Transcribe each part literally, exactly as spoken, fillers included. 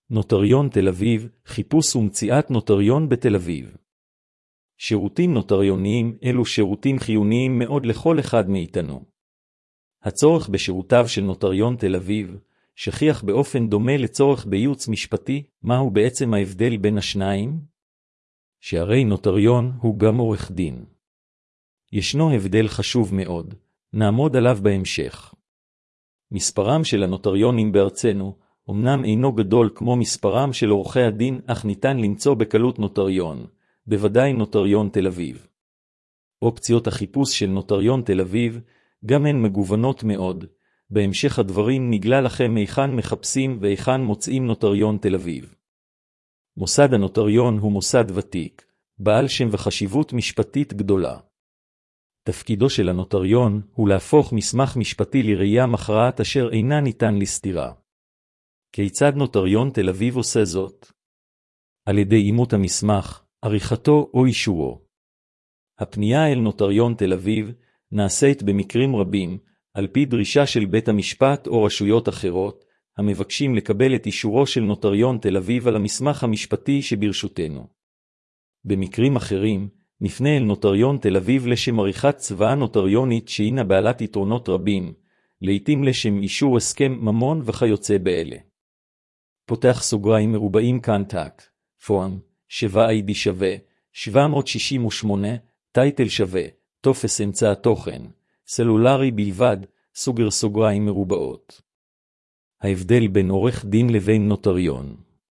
נוטריון תל אביב, חיפוש ומציאת נוטריון בתל אביב. שירותים נוטריוניים אלו שירותים חיוניים מאוד לכל אחד מאיתנו. הצורך בשירותיו של נוטריון תל אביב, שכיח באופן דומה לצורך בייעוץ משפטי. מהו בעצם ההבדל בין השניים? שהרי נוטריון הוא גם עורך דין. ישנו הבדל חשוב מאוד, נעמוד עליו בהמשך. מספרם של הנוטריונים בארצנו, אמנם אינו גדול כמו מספרם של עורכי הדין, אך ניתן למצוא בקלות נוטריון, בוודאי נוטריון תל אביב. אופציות החיפוש של נוטריון תל אביב, גם הן מגוונות מאוד. בהמשך הדברים נגלה לכם היכן מחפשים והיכן מוצאים נוטריון תל אביב. מוסד הנוטריון הוא מוסד ותיק, בעל שם וחשיבות משפטית גדולה. תפקידו של הנוטריון הוא להפוך מסמך משפטי לראייה מכרעת אשר אינה ניתן לסתירה. כיצד נוטריון תל אביב עושה זאת? על ידי אימות המסמך, עריכתו או אישורו. הפנייה אל נוטריון תל אביב נעשית במקרים רבים, על פי דרישה של בית המשפט או רשויות אחרות, המבקשים לקבל את אישורו של נוטריון תל אביב על המסמך המשפטי שברשותנו. במקרים אחרים, נפנה אל נוטריון תל אביב לשם עריכת צוואה נוטריונית שהינה בעלת יתרונות רבים, לעתים לשם אישור הסכם ממון וכיוצא באלה. פותח סוגריים מרובעים קנטקט, פורם, שבע איי די שווה, שבע מאות שישים ושמונה, טייטל שווה, טופס אמצע התוכן, סלולרי בלבד, סוגר סוגריים מרובעות. ההבדל בין עורך דין לבין נוטריון.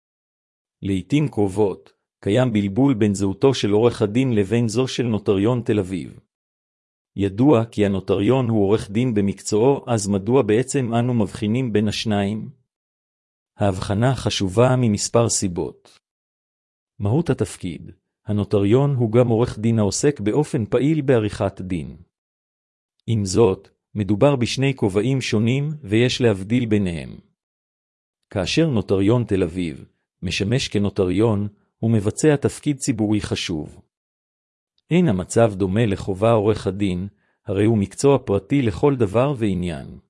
לעתים קרובות, קיים בלבול בין זהותו של עורך הדין לבין זו של נוטריון תל אביב. ידוע כי הנוטריון הוא עורך דין במקצועו, אז מדוע בעצם אנו מבחינים בין השניים? ההבחנה חשובה ממספר סיבות. מהות התפקיד. הנוטריון הוא גם עורך דין העוסק באופן פעיל בעריכת דין. עם זאת, מדובר בשני כובעים שונים ויש להבדיל ביניהם. כאשר נוטריון תל אביב משמש כנוטריון, הוא מבצע תפקיד ציבורי חשוב. אין המצב דומה לחובה עורך הדין, הרי הוא מקצוע פרטי לכל דבר ועניין.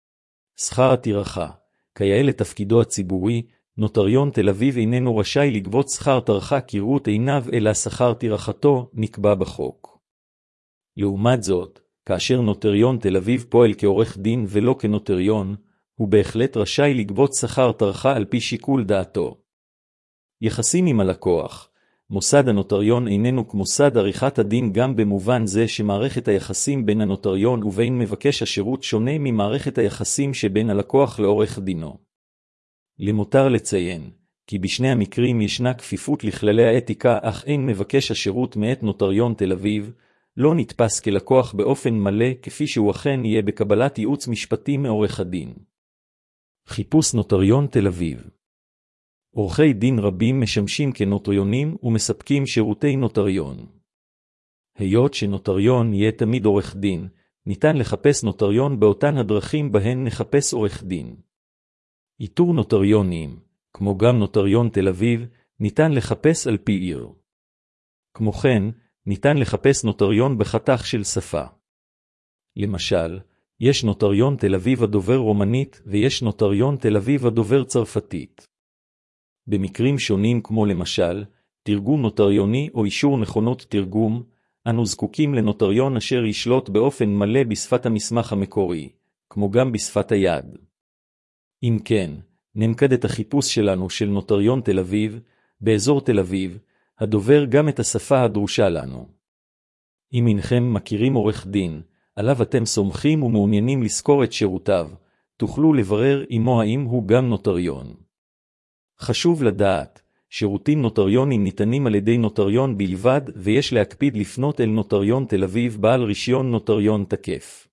שכר הטרחה, כיאה לתפקידו הציבורי, נוטריון תל אביב איננו רשאי לגבות שכר טרחה כראות עיניו, אלא שכר טרחתו נקבע בחוק. לעומת זאת, כאשר נוטריון תל אביב פועל כעורך דין ולא כנוטריון, הוא בהחלט רשאי לגבות שכר טרחה על פי שיקול דעתו. יחסים עם הלקוח. מוסד הנוטריון איננו כמוסד עריכת הדין גם במובן זה שמערכת היחסים בין הנוטריון ובין מבקש השירות שונה ממערכת היחסים שבין הלקוח לעורך דינו. למותר לציין, כי בשני המקרים ישנה כפיפות לכללי האתיקה, אך אין מבקש השירות מאת נוטריון תל אביב, לא נתפס כלקוח באופן מלא כפי שהוא אכן יהיה בקבלת ייעוץ משפטי מעורך הדין. חיפוש נוטריון תל אביב. עורכי דין רבים משמשים כנוטריונים ומספקים שירותי נוטריון. היות שנוטריון יהיה תמיד עורך דין, ניתן לחפש נוטריון באותן הדרכים בהן נחפש עורך דין. איתור נוטריונים, כמו גם נוטריון תל אביב, ניתן לחפש על פי עיר. כמו כן, ניתן לחפש נוטריון בחתך של שפה. למשל, יש נוטריון תל אביב הדובר רומנית ויש נוטריון תל אביב הדובר צרפתית. במקרים שונים כמו למשל, תרגום נוטריוני או אישור נכונות תרגום, אנו זקוקים לנוטריון אשר ישלוט באופן מלא בשפת המסמך המקורי, כמו גם בשפת היד. אם כן, נמקד את החיפוש שלנו של נוטריון תל אביב, באזור תל אביב, הדובר גם את השפה הדרושה לנו. אם אינכם מכירים עורך דין, עליו אתם סומכים ומעוניינים לזכור את שירותיו, תוכלו לברר עמו האם הוא גם נוטריון. חשוב לדעת, שירותים נוטריונים ניתנים על ידי נוטריון בלבד, ויש להקפיד לפנות אל נוטריון תל אביב בעל רישיון נוטריון תקף.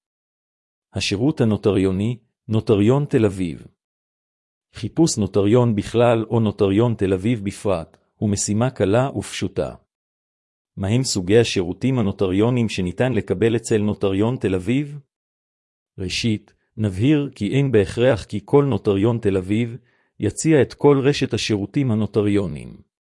השירות הנוטריוני, נוטריון תל אביב. חיפוש נוטריון בכלל או נוטריון תל אביב בפרט, הוא משימה קלה ופשוטה. מהם סוגי השירותים הנוטריונים שניתן לקבל אצל נוטריון תל אביב? ראשית, נבהיר כי אין בהכרח כי כל נוטריון תל אביב יציע את כל רשת השירותים הנוטריונים.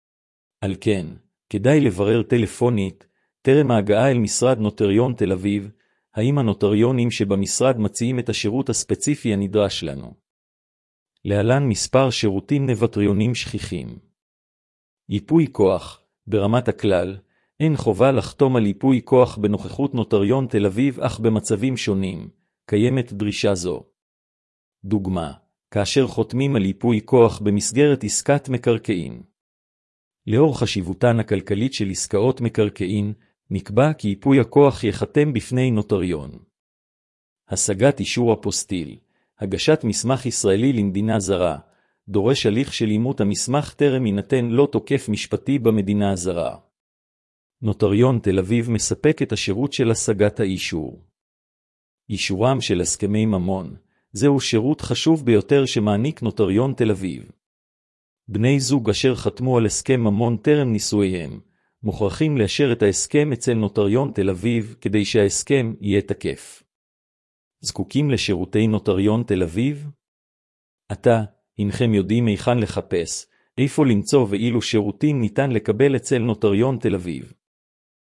על כן, כדאי לברר טלפונית, טרם ההגעה אל משרד נוטריון תל אביב, האם הנוטריונים שבמשרד מציעים את השירות הספציפי הנדרש לנו. להלן מספר שירותים נוטריוניים שכיחים. ייפוי כוח. ברמת הכלל, אין חובה לחתום על ייפוי כוח בנוכחות נוטריון תל אביב, אך במצבים שונים קיימת דרישה זו. דוגמה, כאשר חותמים על ייפוי כוח במסגרת עסקת מקרקעין. לאור חשיבותן הכלכלית של עסקאות מקרקעין, נקבע כי ייפוי הכוח יחתם בפני נוטריון. השגת אישור אפוסטיל. הגשת מסמך ישראלי למדינה זרה, דורש הליך של אימות המסמך טרם יינתן לו תוקף משפטי במדינה הזרה. נוטריון תל אביב מספק את השירות של השגת האישור. אישורם של הסכמי ממון, זהו שירות חשוב ביותר שמעניק נוטריון תל אביב. בני זוג אשר חתמו על הסכם ממון טרם נישואיהם, מוכרחים לאשר את ההסכם אצל נוטריון תל אביב כדי שההסכם יהיה תקף. זקוקים לשירותי נוטריון תל אביב? עתה, אינכם יודעים היכן לחפש, איפה למצוא ואילו שירותים ניתן לקבל אצל נוטריון תל אביב.